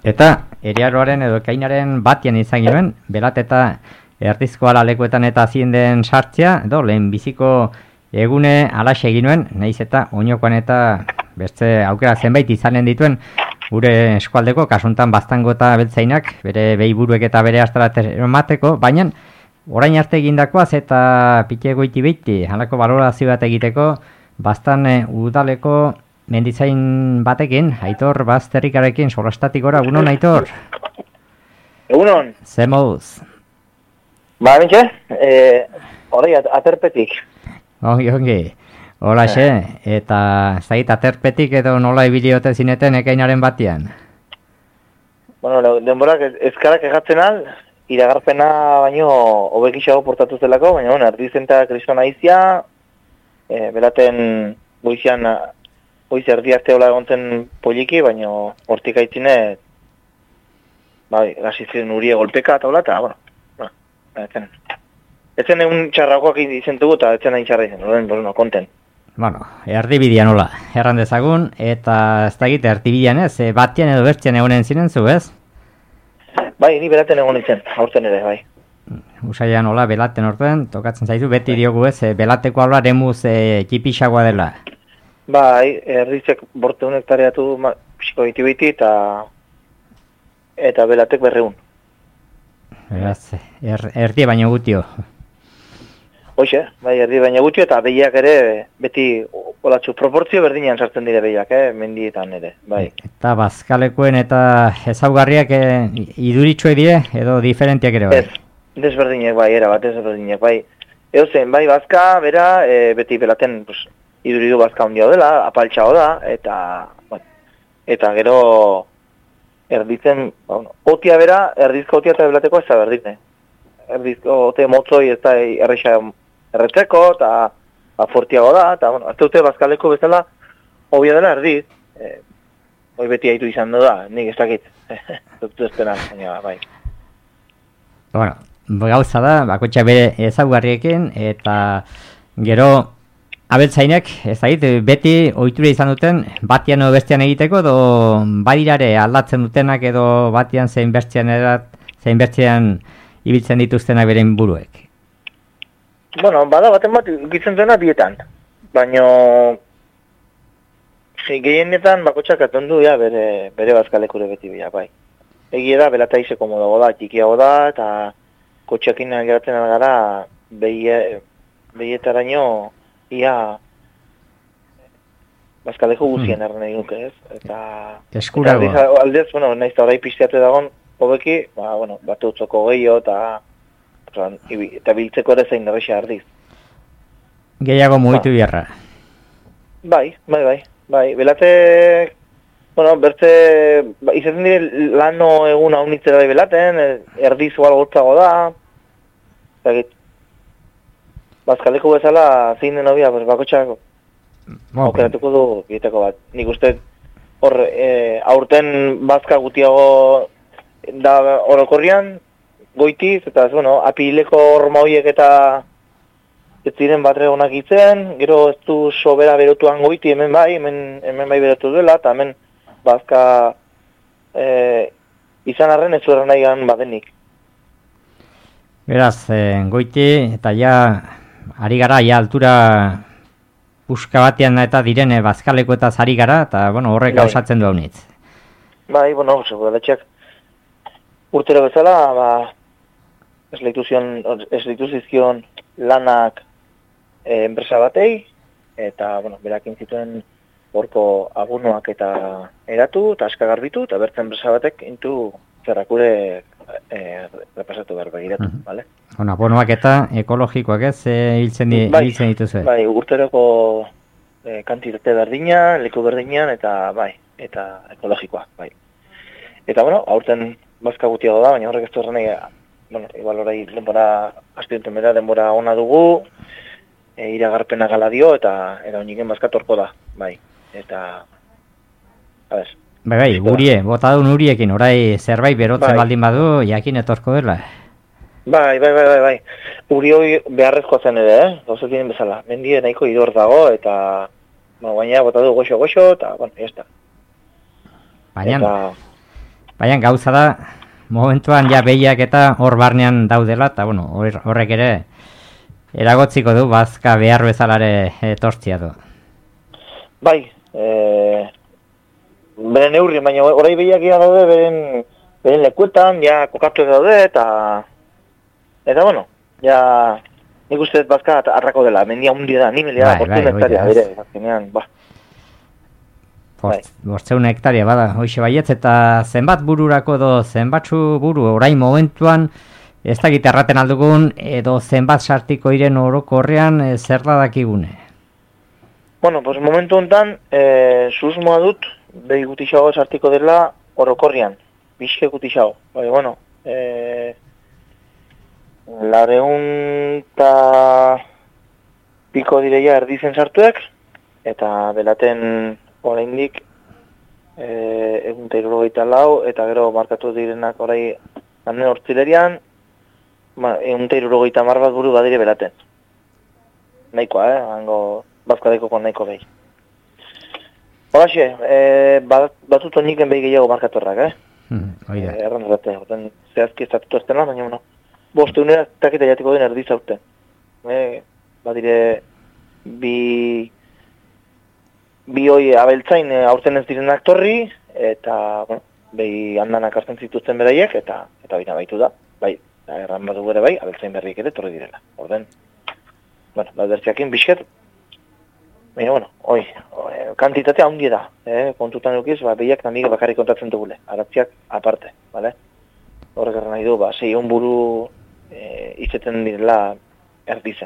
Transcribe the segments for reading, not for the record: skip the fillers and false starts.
Eta eriaroaren edo ekainaren batian izan ginen, belat eta erdizko alalekuetan eta hazien den sartzea, edo lehen biziko egune alaxe egin nuen, nahiz eta oinokoan eta beste aukera zenbait izanen dituen, gure eskualdeko, kasuntan baztango eta beltzainak, bere behiburuek eta bere astarat emateko, baina orain arte egindakoaz eta pite goiti behiti, halako balorazio bat egiteko, bastan udaleko mendizain batekin, Aitor Bazterrikarekin, solastatik gora, egunon, Aitor? Egunon? Zer moduz? Ba, bintxe, hori, aterpetik. Ongi. Holaxe, eta zait aterpetik edo nola ibiliote zineten ekainaren batian? Bueno, denborak ezkarak egatzen al, iragarpena baino hobekixago portatu zelako, baina bueno, erdizen eta kristona izia, beraten goizian, goiz erdi arte hola egontzen poliki, baina hortik aitzine, bai, gasitzen urie golpeka eta hola, eta, bueno, etzen egun txarrakoak izentugu eta etzen hain txarra izen, no, konten. Bueno, erdibidean hola, erran dezagun, eta ez da egite erdibidean ez, batian edo bertzean egonen zinen zu, ez? Bai, ni beraten egon nintzen, aurten ere, bai. Usaian hola, belaten orten, tokatzen zaizu, beti diogu ez, belateko alba remuz txipixagoa dela. Bai, erdizek borteun hektareatu pixiko biti eta belatek 200. Beraz, erdi baino gutio. Hoxe, bai, erdi baina gutxi eta behiak ere beti olatxu proportzio berdinean sartzen dire behiak, mendietan ere, bai. Eta bazkalekoen eta ezaugarriak iduritxoe dire edo diferentiak ere, bai? Ez, desberdinek, bai, bat desberdinek, bai. Zen, bai, bazka, bera, beti belaten, pues, iduridu bazka hondia dela, apaltxao da, eta gero erditzen, bueno, otia bera, erdizko otia eta belateko ez da berdine. Erdizko ote motzoi ez da erreixa erretzeko, eta fortiago da, eta, bueno, azte dute bazkaleko bezala hobia dela erdiz, hoi beti haitu izan da, nik ez dakit, duktu ezpena, baina, bai. Bueno, gauza da, bakotxa bere ezaugarriekin, eta gero abeltzainek, ez dakit, beti ohitura izan duten, batian edo bestian egiteko, edo badirare aldatzen dutenak, edo batian zein bertzean ibiltzen dituztenak beren buruek. Bueno, bada baten bat gitzen duena bietan, baina gehienetan bakotxak atondu ja bere bazkalekure beti bila, bai. Egia da, belata ize komodago da, txikiago da, eta kotxeakin geratzen gara behietaraino ia bazkaleko guzien erren egin nuke, ez? Eta eskurago. Aldez, bueno, nahiz eta orai pizteatu dagoen, hobeki, bate utzoko gehiago eta biltzeko ere zein derreixa erdiz. Gehiago mugitu biharra. Bai, belate, bueno, bertze, izaten dire lano egun haunitzera da belaten, erdiz oal gotzago da, bazkaleko bezala zein den hobia, bakotxak, aukeratuko du bietako bat. Nik uste, hor, aurten bazka gutiago da orokorrian, goitiz, eta bueno, apileko horma horiek eta ez ziren batre honak itzen, gero ez du sobera berotuan goiti, hemen bai berotu duela, eta hemen bazka izan arren ez zuera nahi gan badenik. Beraz, goiti, eta ja, ari gara, ja altura puska batean eta direne bazkaleko eta zari gara, eta bueno, horrek gauzatzen du haunitz. Bai, bueno, belatxeak urtero bezala, ez dituzizkion lanak enpresa batei, eta, bueno, berakin zituen horko abunoak eta eratu, eta askagarbitu, eta bertzen enpresa batek intu zerrakure repasatu behar begiratu, bale? Bueno, abonoak eta ekologikoak ez, hiltzen dituzue? Bai, urteroko kantitate berdina, leku berdinean, eta ekologikoak, bai. Eta, bueno, aurten bazka gutiago da, baina horrek ez du errenei, bueno, igual orai denbora, aspirenten bera denbora ona dugu, iragarpena gala dio, eta oiniken bazkatorko da, bai, eta, a ber. Bai, botadun uriekin, orai zerbait berotzen baldin badu, jakin etorko dela. Bai, uri hori beharrezkoa zen ere, gauzekin bezala, mendie nahiko idor dago, eta, bueno, baina botadu goxo, eta, bueno, jazta. Baina, Baina gauza da, momentuan ja behiak eta hor barnean daudela, eta bueno, horrek ere eragotziko du, bazka behar bezalare etortzia du. Bai, beren neurri, baina orai behiak daude beren lekuetan, ja kokatu daude, eta bueno, ja nik uste dut bazka arrako dela, mendia hundi da, ni melia portun hektaria, bere, azkenean, ba. 500 hektaria bada, hoxe baietz, eta zenbat bururako edo zenbatzu buru orain momentuan ez dakit erraten aldugun edo zenbat sartiko iren orokorrean zer da dakigune? Bueno, pues momentu honetan susmoa dut behi gutixago sartiko dela orokorrian, pixke gutixago. Bai, bueno, 200 piko direia erdizen sartuek, eta belaten oraindik 174, eta gero markatu direnak orai hanen hortzilerian, 170 bat buru badire belaten. Nahikoa, hango bazkadeko nahiko behi. Horaxe, batut oniken behi gehiago markatorrak, erran dute, zehazki estatutu eztena, baina bueno. Boste unera takita jatiko den erdiz aurten. Badire, bi hoi abeltzain aurten ez direnak torri, eta, bueno, behi handanak hartzen zituzten beraiek, eta bina baitu da. Bai, erran badu ere bai, abeltzain berriek ere torri direla. Orden, bueno, bertziakin bisket, baina, bueno, kantitatea hundi da, kontutan eukiz, behiak namik bakarrik kontatzen dugule, aratziak aparte, bale? Horrek erran nahi du, 600 buru izeten direla erdizen.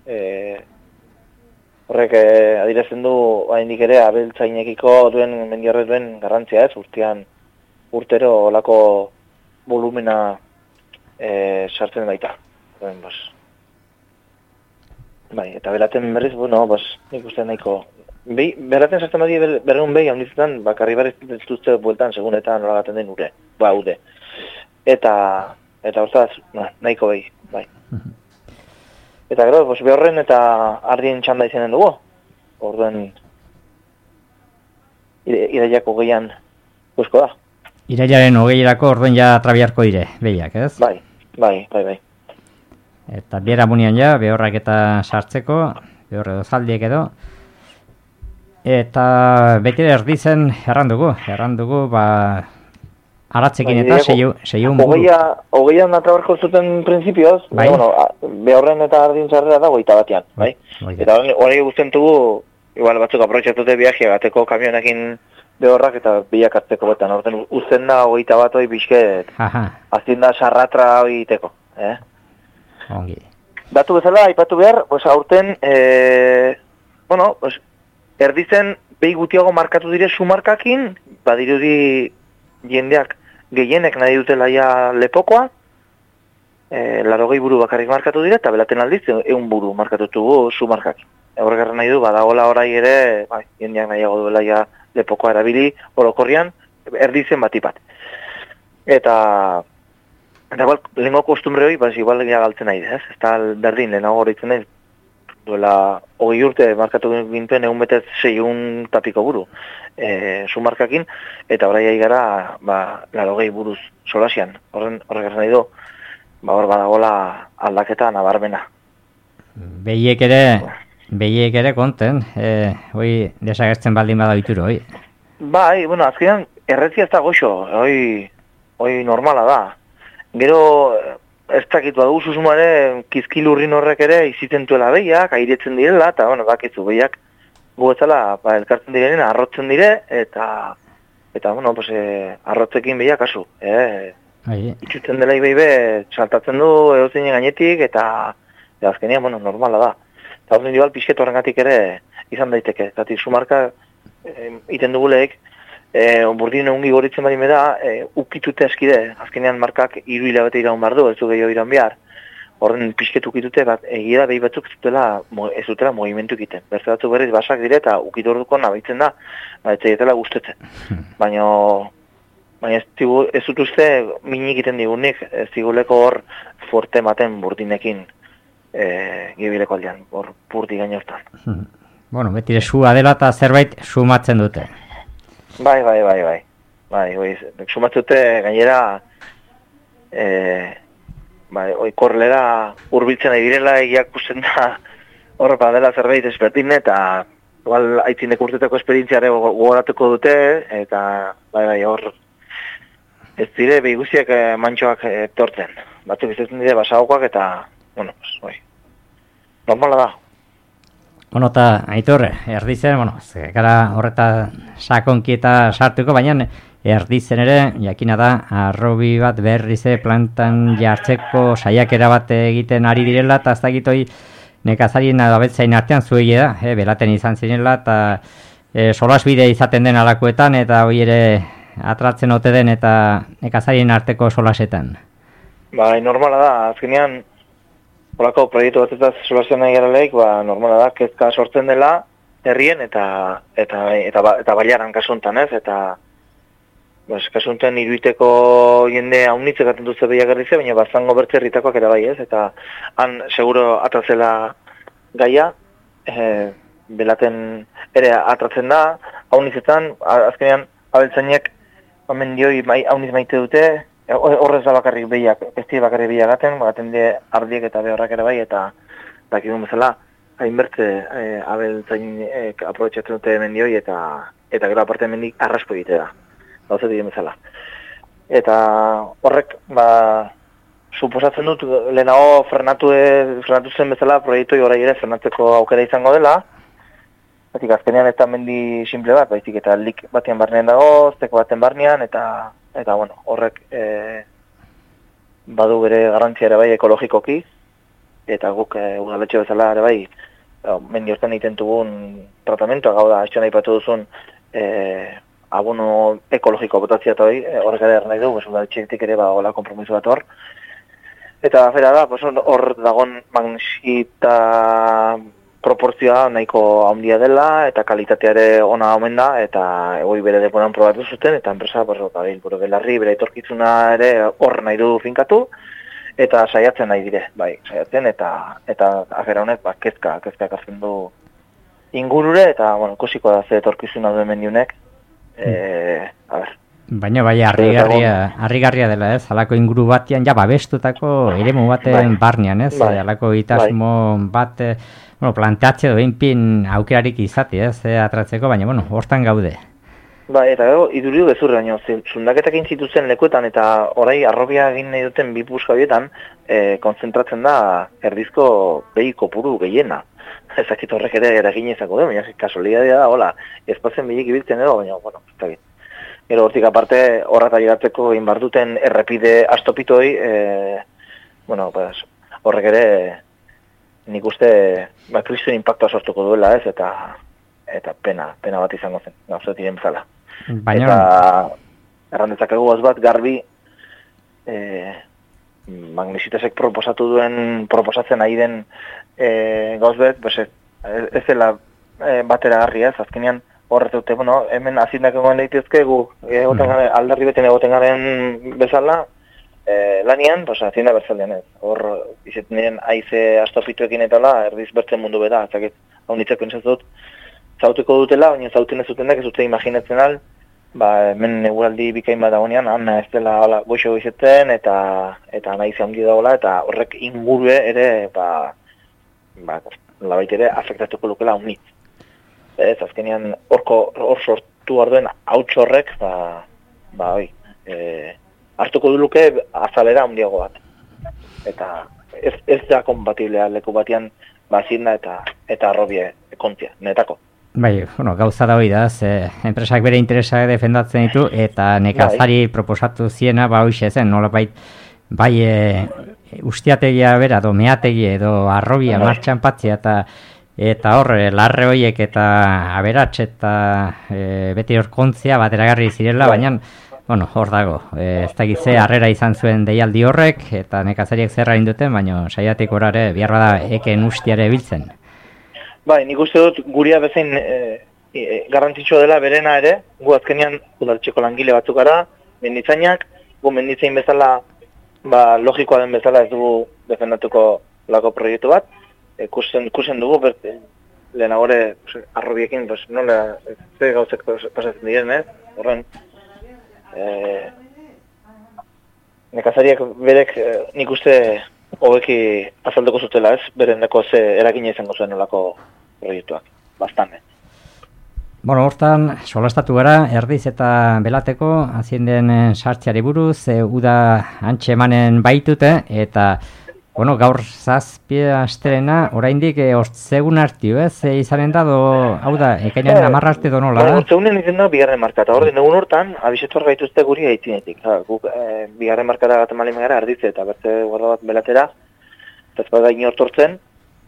Horrek adierazten du, haindik ere, abeltzainekiko duen, mendiarrez duen garrantzia ez, urtero olako volumena sartzen baita. Bai, eta beraten berriz, bueno, nik uste nahiko. Beraten sartzen badi berreun behi, haundizetan, bakarri barriz dituzte bueltan, segun eta nolagaten den ude. Eta hortaz, nahiko behi, bai. Eta gero, behorren eta ardien txanda izanen dugu. Orduen, iraiako gehian guzko da. Irailaren hogeiarako orduen ja trabiarko dire, behiak, ez? Bai. Eta biera munian ja, behorrak eta sartzeko, behor edo zaldiek edo. Eta beti erdizen errandugu, aratzekin eta 600 buru. Hogeian natrabarko zuten prinsipioz, bai? Bueno, behorren eta ardin zarrera da 21 bai? Eta hori guztien dugu, igual batzuk aprotxatute viaje bateko kamionekin behorrak eta biak hartzeko betan. Horten uzten da 21 hoi bizket, azien da sarratra hoi iteko. Ongi. Datu bezala, aipatu behar, aurten, erdizen behi gutiago markatu dire sumarkakin, badirudi jendeak gehienek nahi dutela ja lepokoa, 80 buru bakarrik markatu dire, eta belaten aldiz 100 buru markatutugu sumarkakin. Horrek nahi du, badagoela orai ere, jendeak nahiago duela ja lepokoa erabili, orokorrian, erdizen batipat. Eta lehenko kostumbre hori, igual ja galtzen nahi, ez? Ez da berdin, lehenago horretzen nahi, duela 20 urte markatu gintuen 600 tapiko buru sumarkakin, eta orai gara 80 buruz solasian. Horrek nahi du, hor badagola aldaketa nabarmena. Behiek ere konten, hoi desagertzen baldin bada bituro, hoi? Bai, azkenean erretzia ez da goxo, hoi normala da. Gero, ez dakit badugu susumare, kizkilurrin horrek ere iziten duela behiak, airetzen direla, eta, bakizu, behiak guetzala, elkartzen direnen, arrotzen dire, eta arrotzekin behiak asu. Itxuten dela behi saltatzen du edozeinen gainetik, eta azkenean, normala da. Eta hori nibal pixket horrengatik ere izan daiteke. Zati, sumarka iten duguleek, burdin ongi goritzen badi da, ukitute eskide, azkenean markak 3 hilabete iraun behar du, ez du gehiago iran behar. Horren pixket ukitute, egia da behi batzuk ez dutela movimentu egiten. Berze batzuk berriz basak dire eta ukitu orduko nabaitzen da, ez egitela gustetzen. Baina ez dut uste minik egiten digunik, ez diguleko hor forte maten burdinekin gibileko aldean, hor burdi gaine hortan. Betire sua dela eta zerbait sumatzen dute. Bai. sumatzute gainera, korrelera hurbiltzen nahi direla, egiak usten da, hor badela zerbait desberdin, eta igual aitzinek urteteko esperientziare gogoratuko dute, eta hor ez dire behiguziak mantxoak tortzen. Batzuk izaten dire basagokoak eta, normala da. Bueno, eta Aitor, erdizen, gara horreta sakonki eta sartuko, baina erdizen ere, jakina da, arrobi bat berrize plantan jartzeko saiakera bat egiten ari direla, eta ez dakitoi nekazarien abetzain artean zuei da, belaten izan zinela, eta solasbide izaten den alakoetan, eta hoi ere atratzen ote den, eta nekazarien arteko solasetan. Normala da, azkenean, holako proiektu batetaz solasean nahi garaleik, normala da, kezka sortzen dela, herrien eta baiaran kasuntan, ez? Eta kasuntan iruiteko jende haunitzek atentu zebeiak erdize, baina bazango bertze herritakoak ere bai, ez? Eta han seguro atratzela gaia, belaten ere atratzen da, haunitzetan, azkenean abeltzainek mendioi hauniz maite dute, horrez da bakarrik behiak, ez dira bakarrik behiak gaten de ardiek eta behorrak ere bai, eta dakikun bezala, hainbertze abeltzainek aprobetxatzen dute mendioi, eta gero aparte mendik arraspo egite da, gauzet diren bezala. Eta horrek, suposatzen dut, lehenago frenatu zen bezala, proiektoi orai ere frenatzeko aukera izango dela, batik azkenean eta mendi simple bat, baizik eta lik batean barnean dago, zeko baten barnean, eta horrek badu bere garrantzia ere bai ekologikoki, eta guk udaletxe bezala ere bai, mendi hortan egiten dugun tratamentoa, gau da, haitxan aipatu duzun abono ekologiko botatzea eta bai, horrek ere nahi dugu, udaletxeetik ere hola kompromiso bat hor. Eta fera da, hor dagon magnesita proportzioa nahiko handia dela, eta kalitateare ona omen da, eta hori bere deporan probatu zuten, eta enpresa, bere belarri, bere etorkizuna ere hor nahi du finkatu, eta saiatzen nahi dire, saiatzen, eta afera honek, kezka ekartzen du ingurure, eta, ikusiko da ze etorkizuna duen mendiunek, Baina harrigarria dela, ez? Halako inguru batean, babestutako eremu baten barnean, ez? Halako itasmo bat, planteatze doin pin aukerarik izati, ez? Atratzeko, baina, hortan gaude. Eta iduriu gezurre, baina, zundaketak intzituzen lekuetan, eta orai arrobia egin nahi duten bi puska horietan, konzentratzen da erdizko behi kopuru gehiena. Ezakit horrek ere eragin izango du, baina kasualidadea da, hola, espazien bilik ibiltzen edo, baina, ez dakit. Gero hortik aparte, horreta llegatzeko inbar duten errepide astopitoi, horrek ere nik uste kristuen impactoa sortuko duela, ez, eta pena bat izango zen, gauzat diren bezala. Eta errandetzakegu bat garbi magnesitesek proposatzen ari den gauzbet, ez dela batera garri, ez, azkenean horretute, hemen azindak egoen daitezke gu aldarri beten egoten garen bezala lanian, azinda berzaldean ez. Hor, izaten diren aize astopituekin eta erdiz bertzen mundu beda, ezakit, hau nitzeko entzatut, zauteko dutela, baina zauten ez zutenak ez dute imaginatzen al, hemen eguraldi bikain bat dagoenean, ez dela goxo izaten eta nahi handi dagoela, eta horrek ingurue ere, labait ere afektatuko lukela unit. Ez, azkenean hor sortu arduen hauts horrek, hartuko du luke azalera handiago bat. Eta ez da kompatiblea leku batean bazinda eta arrobie kontia, netako. Gauza da hori da, enpresak bere interesak defendatzen ditu, eta nekazari proposatu ziena, hoxe zen, nolabait, ustiategia bera, meategi edo arrobia martxan patzia, eta hor, larre horiek eta aberats eta beti hor kontzia bateragarri zirela, baina, hor dago. Ez dakit ze harrera izan zuen deialdi horrek, eta nekazariak zerra induten, baina saiatik horare behar bada eken ustiare biltzen. Nik uste dut guria bezain garrantzitsua dela berena ere, gu azkenean udaltxeko langile batzuk gara, menditzainak, gu menditzain bezala, logikoa den bezala ez dugu defendatuko lako proiektu bat, kusen dugu, lehenagore arrobiekin, nola, ze gauzek pasatzen diren, horren, nekazariak berek nik uste hobeki azalduko zutela ez, berendako ze eragina izango zuen olako proiektuak, bastante. Bueno, hortan, solastatu gara, Erdiz eta Belateko hazienden sartzeari buruz, uda antxe emanen baitute, eta, bueno, gaur zazpia asterena, oraindik ortzegun hartio, ez? Izanen da, hau da, ekainaren 10 arte do nola da? Ortzegunen izan da, bigarren markata, orden egun hortan, abisetu gaituzte guri aitzinetik. Guk bigarren markata gaten malin gara, Erdiz eta bertze guarda bat Belatera, eta ez bada inortortzen,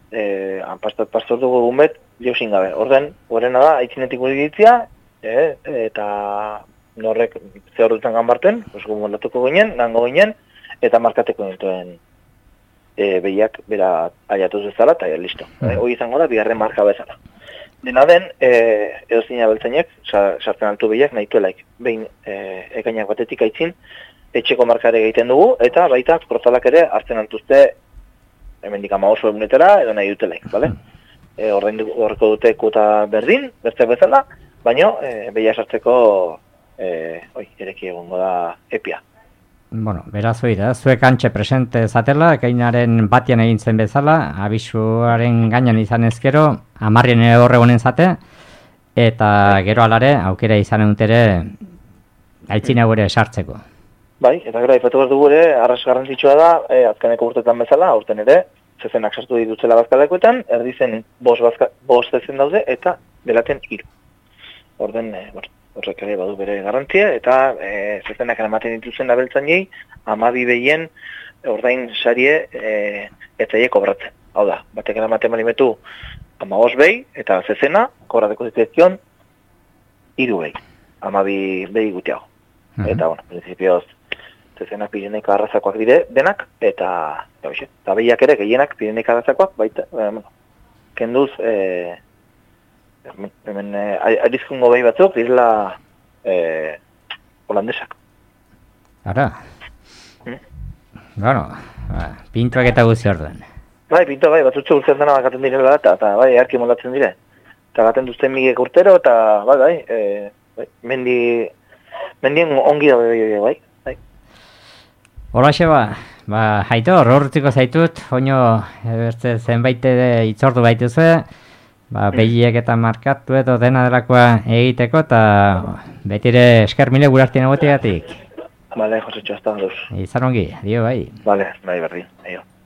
pastor dugu gumet, jausin gabe. Orden, horrena da, aitzinetik guri ditzia, eta norrek ze hor dutan ganbarten, moldatuko ginen, nango ginen, eta markateko nintuen behiak bera aiatuz bezala, eta listo. Hoi izango da, bigarren marka bezala. Dena den, edozina beltzainek, sartzen altu behiak nahituelaik. Behin ekainak batetik aitzin, etxeko markare egiten dugu, eta baita portalak ere hartzen altuzte hemendik 15 egunetara edo nahi dutelaik, bale? Horreko dute kuota berdin, beste bezala, baino behia sartzeko ereki egongo da epia. Bueno, beraz oira, zuek antxe presente zatela, ekainaren batian egin zen bezala, abisuaren gainan izan ezkero, 10 horregonen zate, eta gero alare, aukera izan egutere, aitzina gure sartzeko. Bai, eta gero, aipatu behar dugu ere, arras garrantzitsua da, azkeneko urtetan bezala, aurten ere, zezenak sartu ditutzela bazkalekoetan, Erdizen 5 zezen daude, eta Belaten 3. Orden, horrek ere badu bere garrantzia, eta zezenak eramaten dituzen abeltzainei, 12 behien ordain sarie etzaile kobratzen. Hau da, batek eramaten malimetu 15 behi, eta zezena, kobrateko zitezkion, 3 behi. 12 behi gutiago. Eta, bueno, prinsipioz, zezenak Pireneika arrazakoak dire denak, eta behiak ere gehienak Pireneika arrazakoak, baita, kenduz, hemen arizkungo behi batzuk, direla holandesak. Ara? Bueno, pintuak eta guzi orduan. Bai, pintua bai, batzutxe urtzen dena bakaten direla eta bai, earki moldatzen dire. Eta gaten duzten migek urtero, eta bai, mendien ongi da bai. Horaxe ba, Aitor, horretziko zaitut, oino bertze zenbait itzordu baituzue, behiek eta markatu edo dena delakoa egiteko, eta betire esker mile gurartien egotegatik. Bale, Josetxo, hasta duz. Izan ongi, dio bai. Bale, bai berdin, aio.